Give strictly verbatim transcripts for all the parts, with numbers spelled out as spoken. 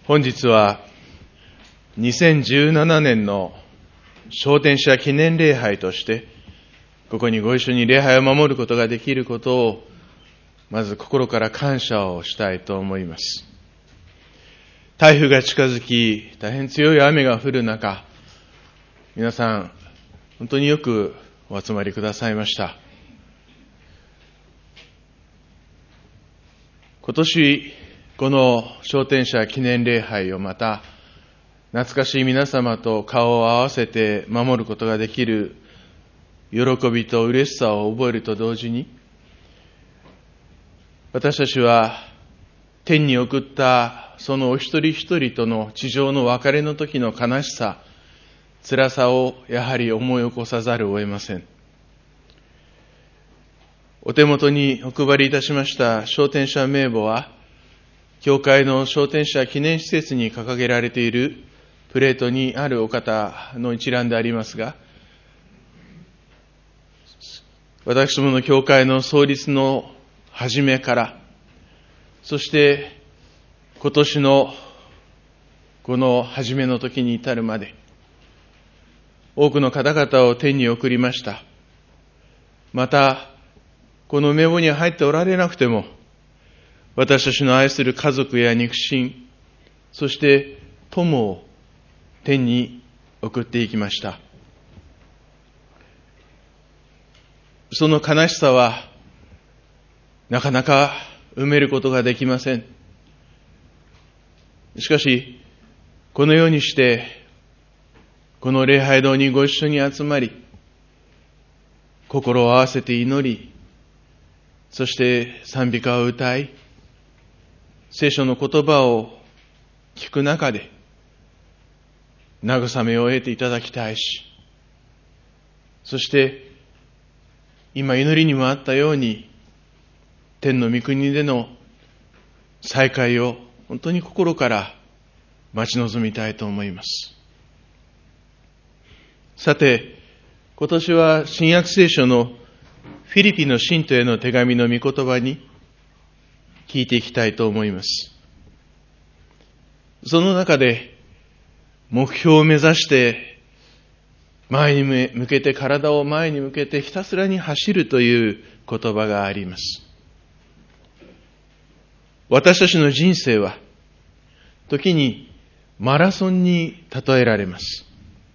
本日はにせんじゅうななねんの昇天者記念礼拝として、ここにご一緒に礼拝を守ることができることを、まず心から感謝をしたいと思います。台風が近づき、大変強い雨が降る中、皆さん、本当によくお集まりくださいました。今年、この昇天者記念礼拝をまた、懐かしい皆様と顔を合わせて守ることができる喜びと嬉しさを覚えると同時に、私たちは天に送ったそのお一人一人との地上の別れの時の悲しさ、辛さをやはり思い起こさざるを得ません。お手元にお配りいたしました昇天者名簿は、教会の昇天者記念施設に掲げられているプレートにあるお方の一覧でありますが、私どもの教会の創立の初めから、そして今年のこの初めの時に至るまで、多くの方々を天に送りました。また、この名簿に入っておられなくても、私たちの愛する家族や肉親、そして友を天に送っていきました。その悲しさは、なかなか埋めることができません。しかし、このようにして、この礼拝堂にご一緒に集まり、心を合わせて祈り、そして賛美歌を歌い、聖書の言葉を聞く中で、慰めを得ていただきたいし、そして、今祈りにもあったように、天の御国での再会を本当に心から待ち望みたいと思います。さて、今年は新約聖書のフィリピの信徒への手紙の御言葉に聞いていきたいと思います。その中で目標を目指して前に向けて体を前に向けてひたすらに走るという言葉があります。私たちの人生は時にマラソンに例えられます。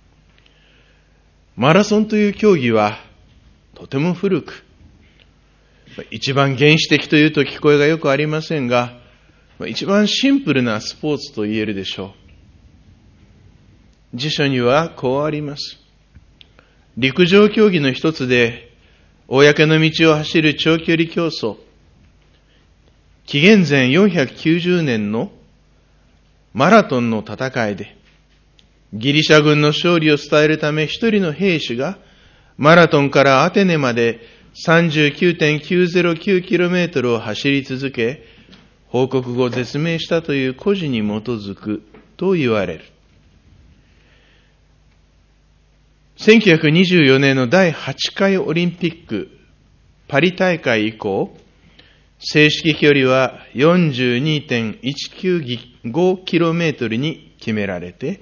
マラソンという競技はとても古く、一番原始的というと聞こえがよくありませんが、一番シンプルなスポーツと言えるでしょう。辞書にはこうあります。陸上競技の一つで、公の道を走る長距離競争。紀元前よんひゃくきゅうじゅうねんのマラトンの戦いで、ギリシャ軍の勝利を伝えるため一人の兵士がマラトンからアテネまで さんじゅうきゅうてんきゅうぜろきゅうキロメートル を走り続け、報告後絶命したという故事に基づくと言われる。せんきゅうひゃくにじゅうよねんのだいはちかいオリンピックパリ大会以降、正式距離は よんじゅうにてんいちきゅうごキロメートル に決められて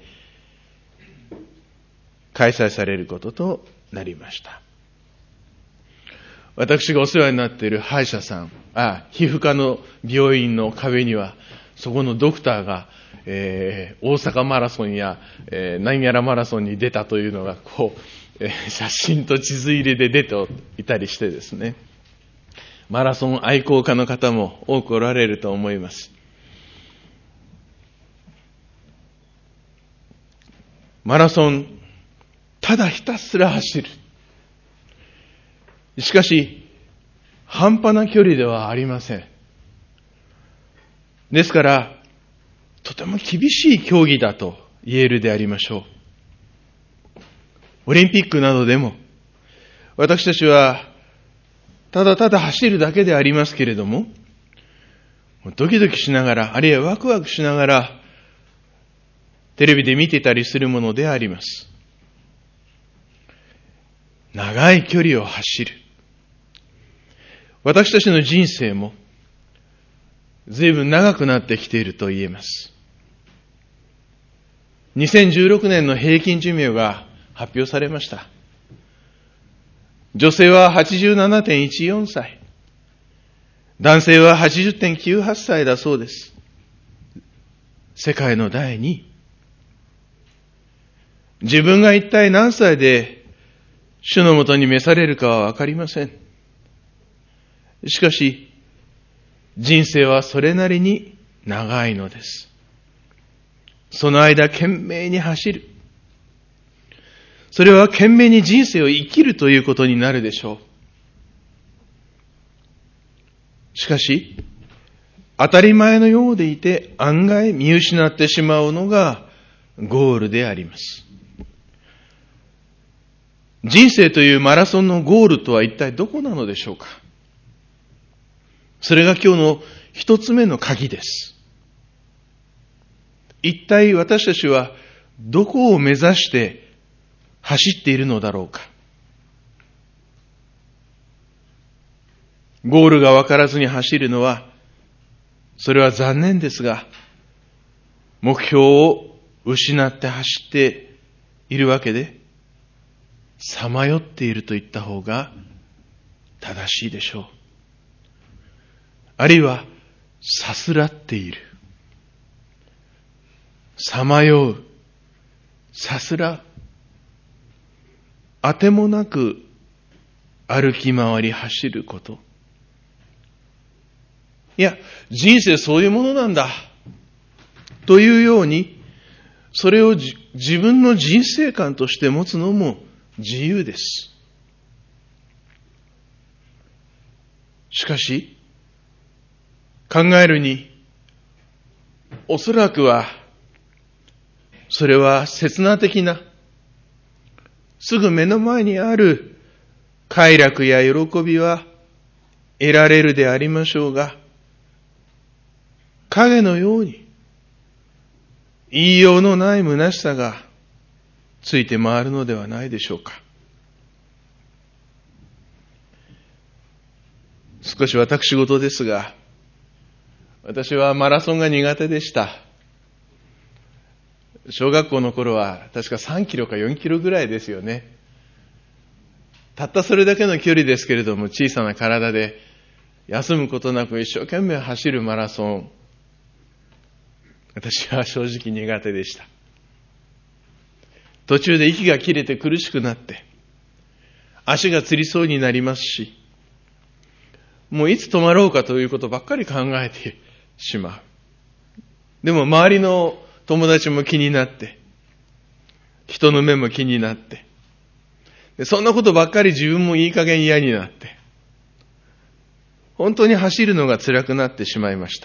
開催されることとなりました。私がお世話になっている歯医者さん、あ、皮膚科の病院の壁には、そこのドクターが、えー、大阪マラソンや、えー、何やらマラソンに出たというのが、こう、えー、写真と地図入れで出ていたりしてですね、マラソン愛好家の方も多くおられると思います。マラソン、ただひたすら走る。しかし、半端な距離ではありません。ですから、とても厳しい競技だと言えるでありましょう。オリンピックなどでも、私たちは、ただただ走るだけでありますけれども、ドキドキしながら、あるいはワクワクしながら、テレビで見てたりするものであります。長い距離を走る。私たちの人生も随分長くなってきていると言えます。 にせんじゅうろくねんの平均寿命が発表されました。女性は はちじゅうななてんいちよん 歳。男性は はちじゅってんきゅうはち 歳だそうです。世界のだいにい。自分が一体何歳で主のもとに召されるかはわかりません。しかし、人生はそれなりに長いのです。その間、懸命に走る。それは懸命に人生を生きるということになるでしょう。しかし、当たり前のようでいて案外見失ってしまうのがゴールであります。人生というマラソンのゴールとは一体どこなのでしょうか。それが今日の一つ目の鍵です。一体私たちはどこを目指して走っているのだろうか。ゴールが分からずに走るのは、それは残念ですが、目標を失って走っているわけで、さまよっていると言った方が正しいでしょう。あるいは、さすらっている。さまよう。さすらう。あてもなく歩き回り走ること。いや、人生そういうものなんだ。というように、それをじ自分の人生観として持つのも自由です。しかし、考えるに、おそらくは、それは刹那的な、すぐ目の前にある快楽や喜びは得られるでありましょうが、影のように言いようのない虚しさがついて回るのではないでしょうか。少し私事ですが、私はマラソンが苦手でした。小学校の頃は確かさんキロかよんキロぐらいですよね。たったそれだけの距離ですけれども、小さな体で休むことなく一生懸命走るマラソン、私は正直苦手でした。途中で息が切れて苦しくなって、足がつりそうになりますし、もういつ止まろうかということばっかり考えてしまう。でも周りの友達も気になって、人の目も気になって、でそんなことばっかり自分もいい加減嫌になって、本当に走るのが辛くなってしまいました。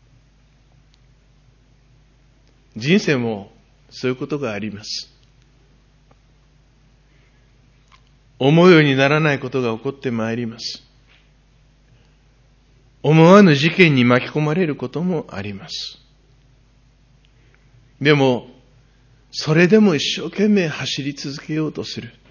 人生もそういうことがあります。思うようにならないことが起こってまいります。思わぬ事件に巻き込まれることもあります。でも、それでも一生懸命走り続けようとする。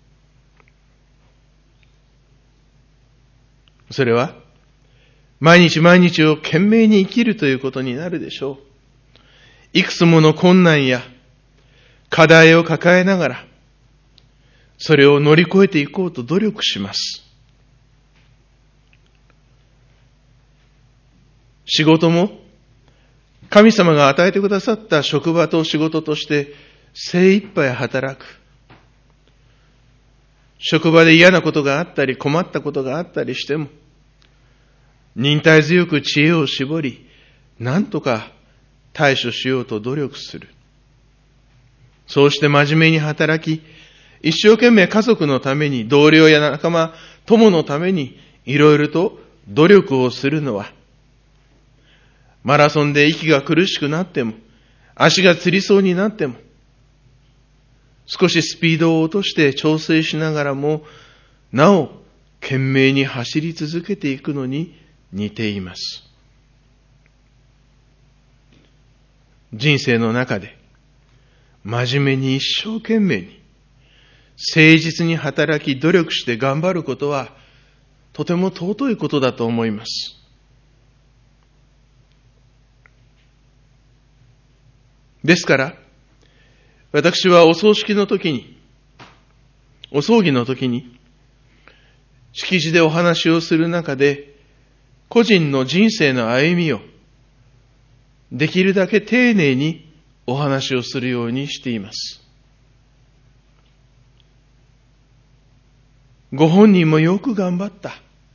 それは、毎日毎日を懸命に生きるということになるでしょう。いくつもの困難や課題を抱えながら、それを乗り越えていこうと努力します。仕事も、神様が与えてくださった職場と仕事として精一杯働く。職場で嫌なことがあったり困ったことがあったりしても、忍耐強く知恵を絞り、なんとか対処しようと努力する。そうして真面目に働き、一生懸命家族のために、同僚や仲間、友のために、いろいろと努力をするのは、マラソンで息が苦しくなっても、足がつりそうになっても、少しスピードを落として調整しながらも、なお懸命に走り続けていくのに似ています。人生の中で、真面目に一生懸命に、誠実に働き努力して頑張ることは、とても尊いことだと思います。ですから、 私はお葬式の時に、お葬儀の時に、式辞でお話をする中で、個人の人生の歩みを、できるだけ丁寧にお話をするようにしています。ご本人もよく頑張った。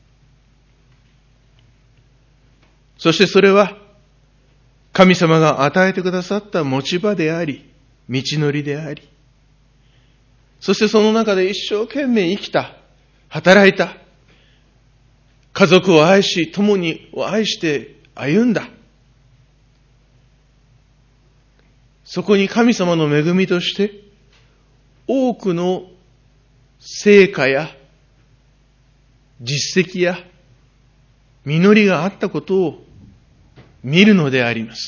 そしてそれは、神様が与えてくださった持ち場であり、道のりであり、そしてその中で一生懸命生きた、働いた、家族を愛し、共にを愛して歩んだ。そこに神様の恵みとして、多くの成果や実績や実りがあったことを見るのであります。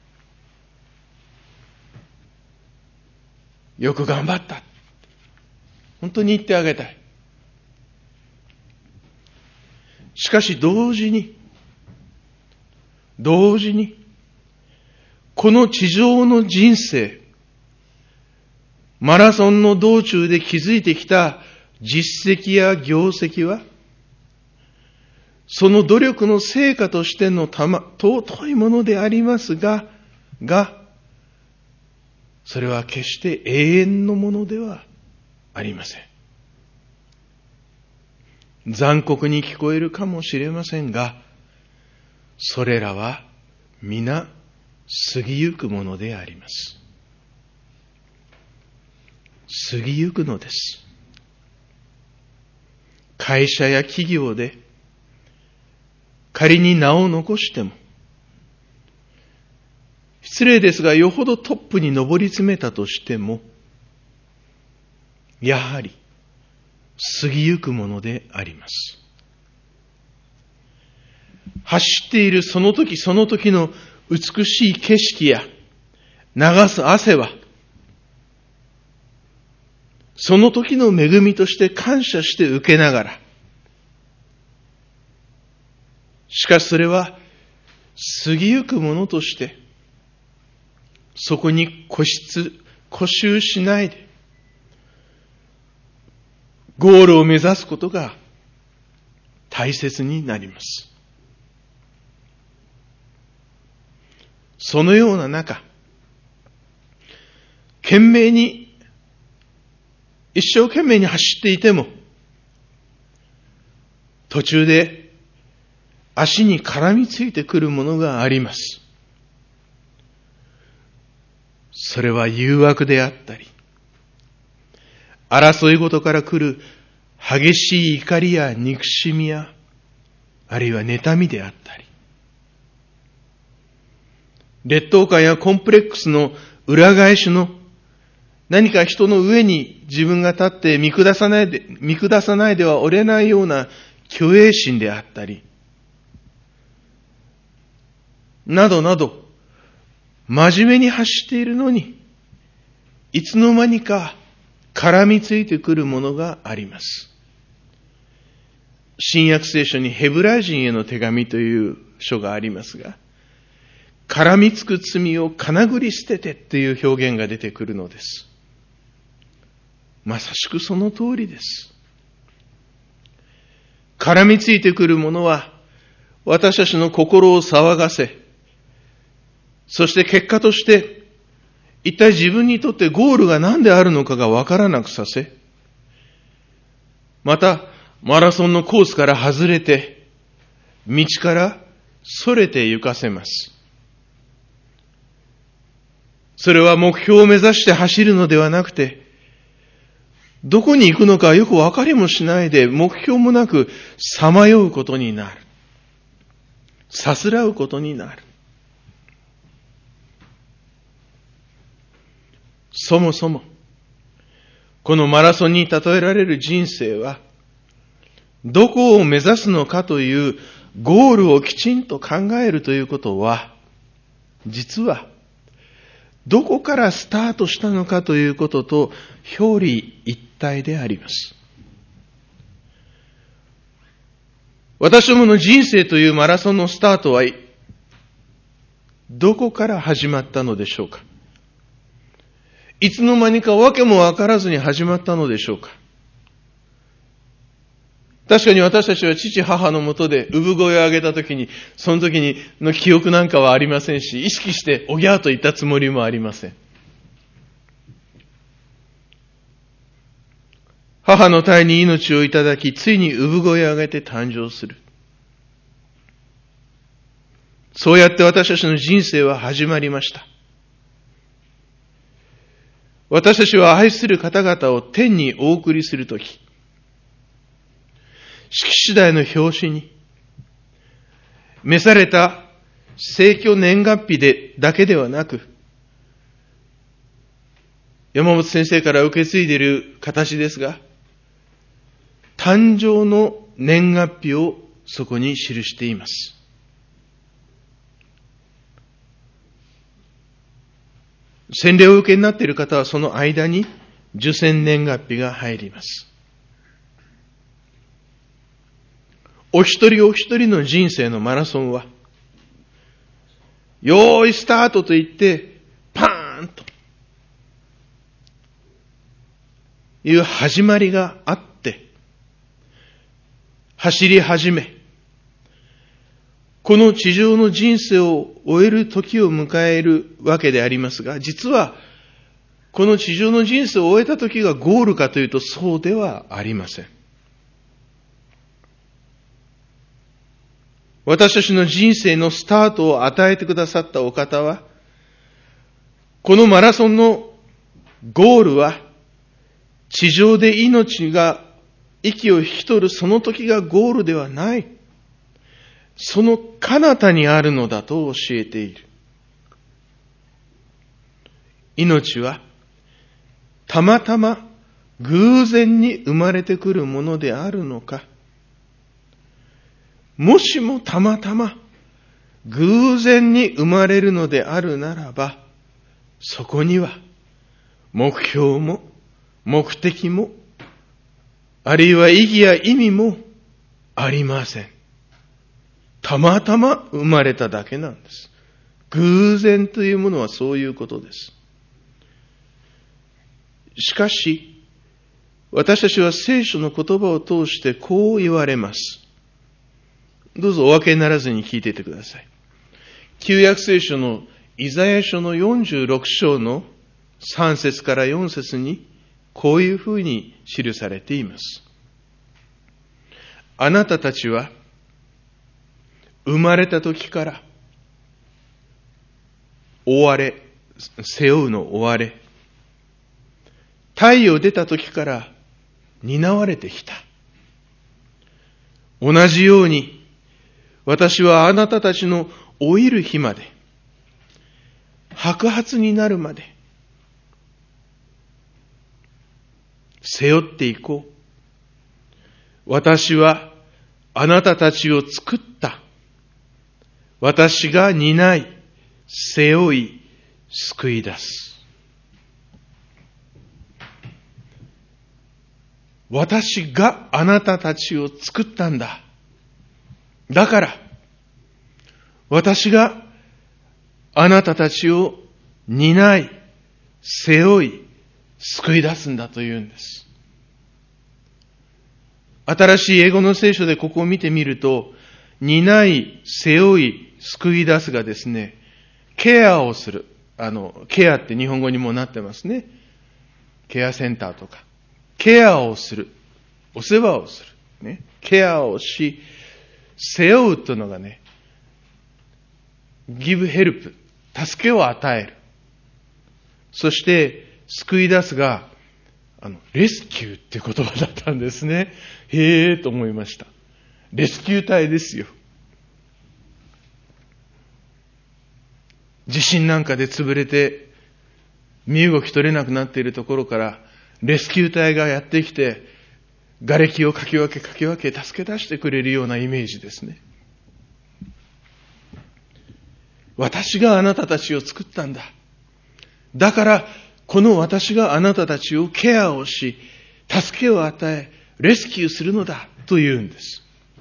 よく頑張った。本当に言ってあげたい。しかし同時に、同時に、この地上の人生、マラソンの道中で築いてきた実績や業績は、その努力の成果としてのたま、尊いものでありますが、が、それは決して永遠のものではありません。残酷に聞こえるかもしれませんが、それらは皆過ぎゆくものであります。過ぎゆくのです。会社や企業で仮に名を残しても、失礼ですがよほどトップに上り詰めたとしても、やはり過ぎゆくものであります。走っているその時その時の美しい景色や流す汗は、その時の恵みとして感謝して受けながら、しかしそれは過ぎゆくものとして、そこに固執、固執しないで、ゴールを目指すことが大切になります。そのような中、懸命に、一生懸命に走っていても、途中で足に絡みついてくるものがあります。それは誘惑であったり、争い事から来る激しい怒りや憎しみや、あるいは妬みであったり、劣等感やコンプレックスの裏返しの、何か人の上に自分が立って見下さないで、見下さないではおれないような虚栄心であったり、などなど、真面目に走っているのに、いつの間にか絡みついてくるものがあります。新約聖書にヘブライ人への手紙という書がありますが、絡みつく罪をかなぐり捨ててっていう表現が出てくるのです。まさしくその通りです。絡みついてくるものは、私たちの心を騒がせ、そして結果として、一体自分にとってゴールが何であるのかがわからなくさせ、また、マラソンのコースから外れて、道から逸れて行かせます。それは目標を目指して走るのではなくて、どこに行くのかよくわかりもしないで、目標もなくさまようことになる。さすらうことになる。そもそも、このマラソンに例えられる人生は、どこを目指すのかというゴールをきちんと考えるということは、実は、どこからスタートしたのかということと表裏一体であります。私どもの人生というマラソンのスタートは、どこから始まったのでしょうか。 いつの間にか訳もわからずに始まったのでしょうか。確かに私たちは父母のもとで産声を上げたときに、その時にの記憶なんかはありませんし、意識しておぎゃーと言ったつもりもありません。母の胎に命をいただき、ついに産声を上げて誕生する。そうやって私たちの人生は始まりました。私たちは愛する方々を天にお送りするとき、式次第の表紙に、召された生去年月日でだけではなく、山本先生から受け継いでいる形ですが、誕生の年月日をそこに記しています。洗礼を受けになっている方はその間に受洗年月日が入ります。お一人お一人の人生のマラソンは、よーいスタートと言って、パーンという始まりがあって、走り始め、この地上の人生を終える時を迎えるわけでありますが、実は、この地上の人生を終えた時がゴールかというと、そうではありません。私たちの人生のスタートを与えてくださったお方は、このマラソンのゴールは、地上で命が息を引き取るその時がゴールではない。その彼方にあるのだと教えている。命は、たまたま偶然に生まれてくるものであるのか、もしもたまたま偶然に生まれるのであるならば、そこには目標も目的も、あるいは意義や意味もありません。たまたま生まれただけなんです。偶然というものはそういうことです。しかし、私たちは聖書の言葉を通してこう言われます。どうぞお分けにならずに聞いていてください。旧約聖書のイザヤ書のよんじゅうろく章のさん節からよん節にこういうふうに記されています。あなたたちは生まれた時から追われ、背負うの追われ、太陽出た時から担われてきた。同じように私はあなたたちの老いる日まで、白髪になるまで、背負っていこう。私はあなたたちを作った。私が担い、背負い、救い出す。私があなたたちを作ったんだ。だから、私があなたたちを担い、背負い、救い出すんだというんです。新しい英語の聖書でここを見てみると、担い、背負い、救い出すがですね、ケアをする。あの、ケアって日本語にもなってますね。ケアセンターとか。ケアをする。お世話をする。ね。ケアをし、背負うというのがね、give help。助けを与える。そして、救い出すが、あの、レスキューっていう言葉だったんですね。へーと思いました。レスキュー隊ですよ。地震なんかで潰れて、身動き取れなくなっているところから、レスキュー隊がやってきて、瓦礫をかき分けかき分け助け出してくれるようなイメージですね。私があなたたちを作ったんだ。だから、この私があなたたちをケアをし、助けを与え、レスキューするのだというんです。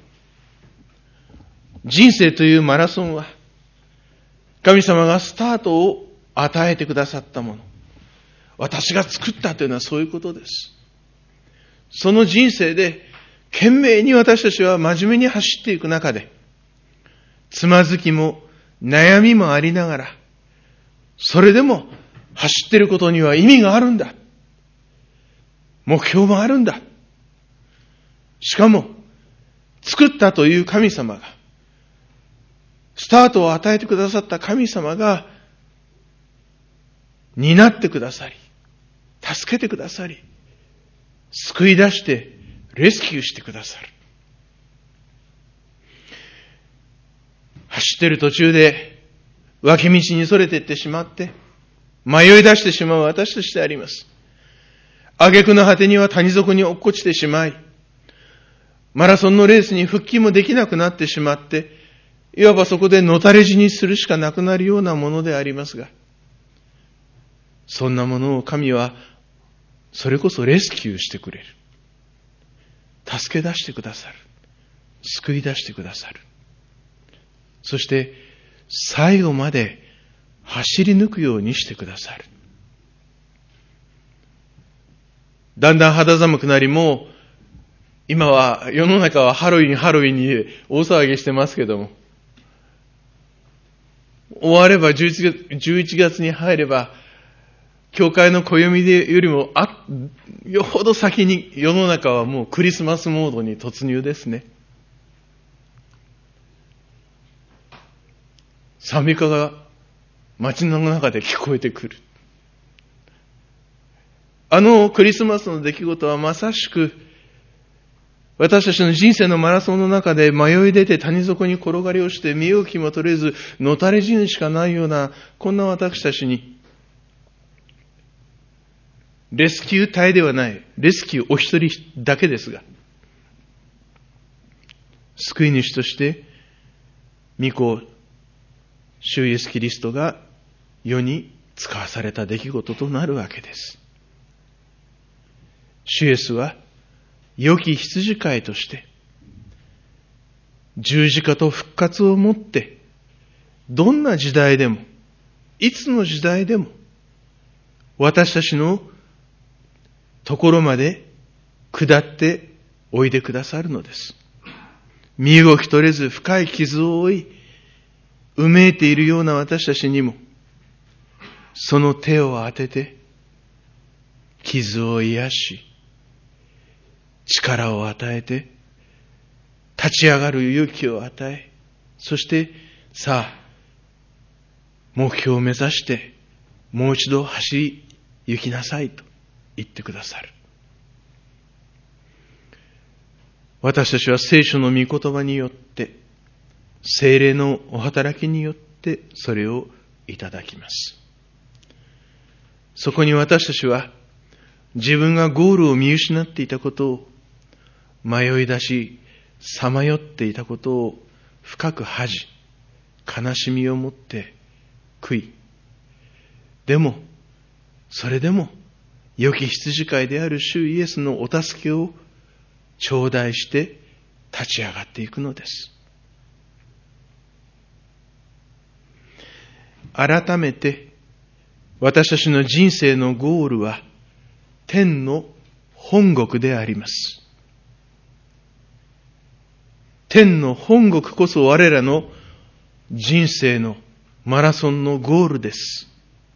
人生というマラソンは、神様がスタートを与えてくださったもの。 私が作ったというのはそういうことです。その人生で懸命に私たちは真面目に走っていく中で、つまずきも悩みもありながら、それでも走っていることには意味があるんだ。目標もあるんだ。しかも、作ったという神様が、スタートを与えてくださった神様が、担ってくださり、助けてくださり、救い出して、レスキューしてくださる。走っている途中で、脇道にそれていってしまって、迷い出してしまう私たちであります。挙句の果てには谷底に落っこちてしまい、マラソンのレースに復帰もできなくなってしまって、いわばそこでのたれ死にするしかなくなるようなものでありますが、そんなものを神は、それこそレスキューしてくれる。助け出してくださる。救い出してくださる。そして、最後まで走り抜くようにしてくださる。だんだん肌寒くなり、もう、今は、世の中はハロウィン、ハロウィンに大騒ぎしてますけども、終わればじゅういちがつ、じゅういちがつに入れば、教会の暦でよりも、あ、よほど先に世の中はもうクリスマスモードに突入ですね。賛美歌が街の中で聞こえてくる。あのクリスマスの出来事はまさしく、私たちの人生のマラソンの中で迷い出て谷底に転がり落ちて身動きも取れず、のたれ死ぬしかないような、こんな私たちに、レスキュー隊ではない、レスキューお一人だけですが、救い主として、御子、主イエスキリストが世に使わされた出来事となるわけです。主イエスは、良き羊飼いとして、十字架と復活をもって、どんな時代でも、いつの時代でも、私たちのところまで下っておいでくださるのです。身動き取れず深い傷を負い、うめいているような私たちにも、その手を当てて、傷を癒し、力を与えて、立ち上がる勇気を与え、そして、さあ、目標を目指して、もう一度走り行きなさいと言ってくださる。私たちは聖書の御言葉によって、聖霊のお働きによってそれをいただきます。そこに私たちは、自分がゴールを見失っていたことを、迷い出し、さまよっていたことを深く恥じ、悲しみを持って悔い。でも、それでも、良き羊飼いである主イエスのお助けを頂戴して立ち上がっていくのです。改めて、私たちの人生のゴールは、天の本国であります。天の本国こそ我らの人生のマラソンのゴールです。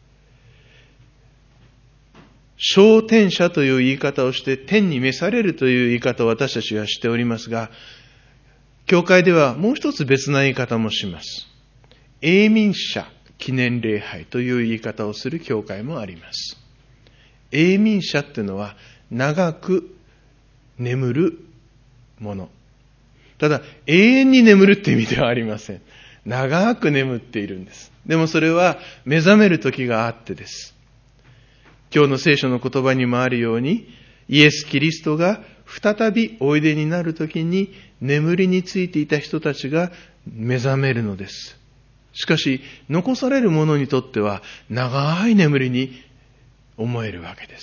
昇天者という言い方をして、天に召されるという言い方を私たちはしておりますが、教会ではもう一つ別な言い方もします。永眠者記念礼拝という言い方をする教会もあります。永眠者っていうのは長く眠るもの。ただ、永遠に眠るって意味ではありません。長く眠っているんです。でもそれは目覚める時があってです。今日の聖書の言葉にもあるように、イエス・キリストが再びおいでになる時に眠りについていた人たちが目覚めるのです。しかし、残される者にとっては長い眠りに思えるわけです。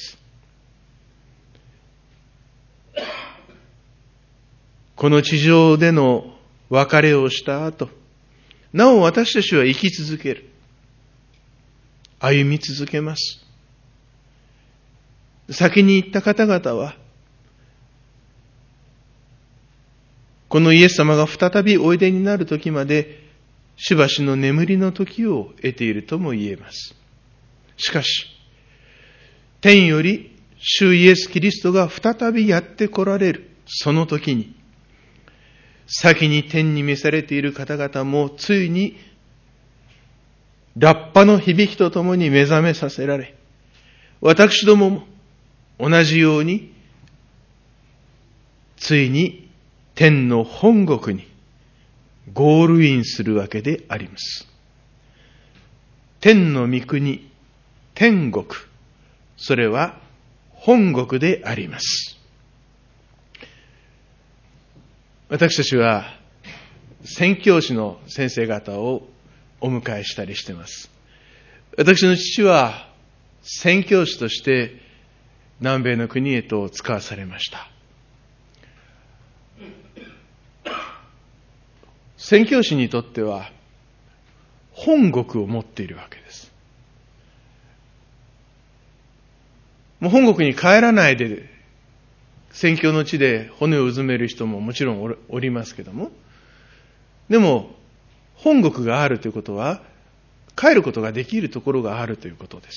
この地上での別れをした後、なお私たちは生き続ける。歩み続けます。 先に行った方々は、このイエス様が再びおいでになる時まで、しばしの眠りの時を得ているとも言えます。しかし、天より主イエス・キリストが再びやって来られる、その時に、先に天に召されている方々もついにラッパの響きとともに目覚めさせられ、私どもも同じようについに天の本国にゴールインするわけであります。天の御国、天国、それは本国であります。私たちは宣教師の先生方をお迎えしたりしています。私の父は宣教師として南米の国へと使わされました。宣教師にとっては本国を持っているわけです。もう本国に帰らないで宣教の地で骨をうずめる人ももちろんおりますけども、でも本国があるということは帰ることができるところがあるということです。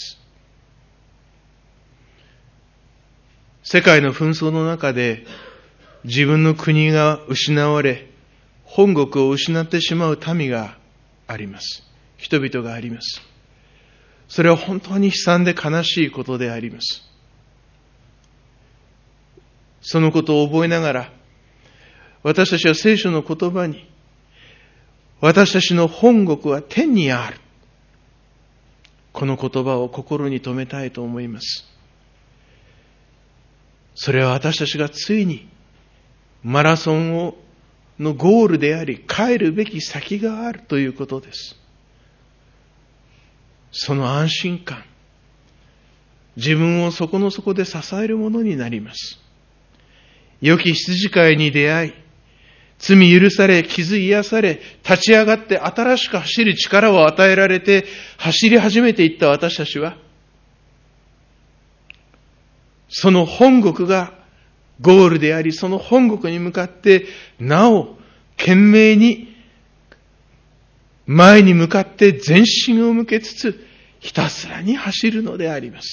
世界の紛争の中で自分の国が失われ、本国を失ってしまう民があります。人々があります。それは本当に悲惨で悲しいことであります。そのことを覚えながら、私たちは聖書の言葉に、私たちの本国は天にある。この言葉を心に留めたいと思います。それは私たちがついにマラソンをのゴールであり、帰るべき先があるということです。その安心感、自分を底の底で支えるものになります。良き羊飼いに出会い、罪許され、傷癒され、立ち上がって新しく走る力を与えられて、走り始めていった私たちは、その本国がゴールであり、その本国に向かって、なお、懸命に、前に向かって全身を向けつつ、ひたすらに走るのであります。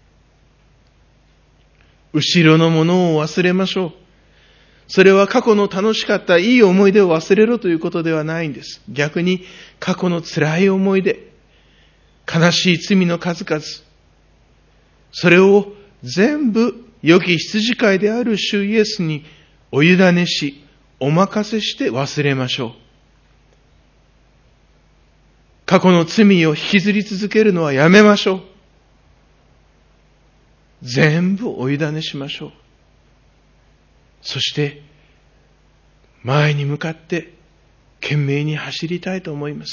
後ろのものを忘れましょう。それは過去の楽しかったいい思い出を忘れろということではないんです。逆に過去の辛い思い出、悲しい罪の数々、それを全部良き羊飼いである主イエスにお委ねし、お任せして忘れましょう。過去の罪を引きずり続けるのはやめましょう。全部お委ねしましょう。そして、前に向かって懸命に走りたいと思います。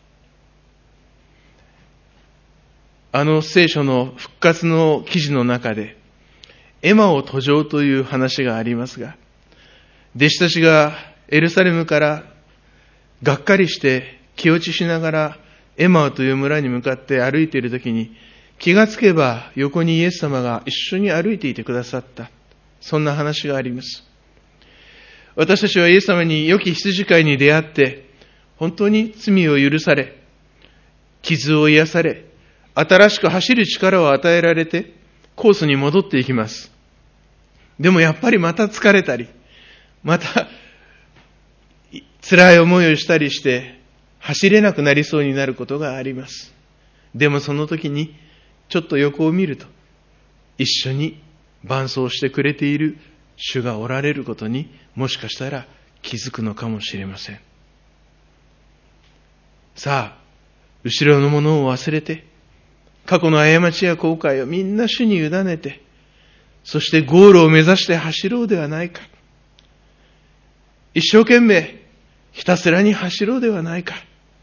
あの聖書の復活の記事の中で、エマオ途上という話がありますが、弟子たちがエルサレムからがっかりして気落ちしながらエマオという村に向かって歩いているときに、気がつけば横にイエス様が一緒に歩いていてくださった。そんな話があります。私たちはイエス様に良き羊飼いに出会って、本当に罪を許され、傷を癒され、新しく走る力を与えられて、コースに戻っていきます。でもやっぱりまた疲れたり、また辛い思いをしたりして、走れなくなりそうになることがあります。でもその時に、ちょっと横を見ると、一緒に伴走してくれている主がおられることに、もしかしたら気づくのかもしれません。さあ、後ろのものを忘れて、過去の過ちや後悔をみんな主に委ねて、そしてゴールを目指して走ろうではないか。一生懸命、ひたすらに走ろうではないか。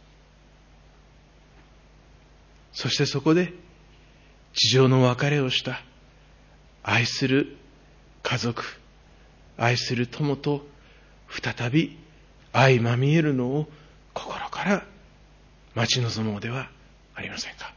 そしてそこで、地上の別れをした愛する家族、愛する友と再び相まみえるのを心から待ち望もうではありませんか。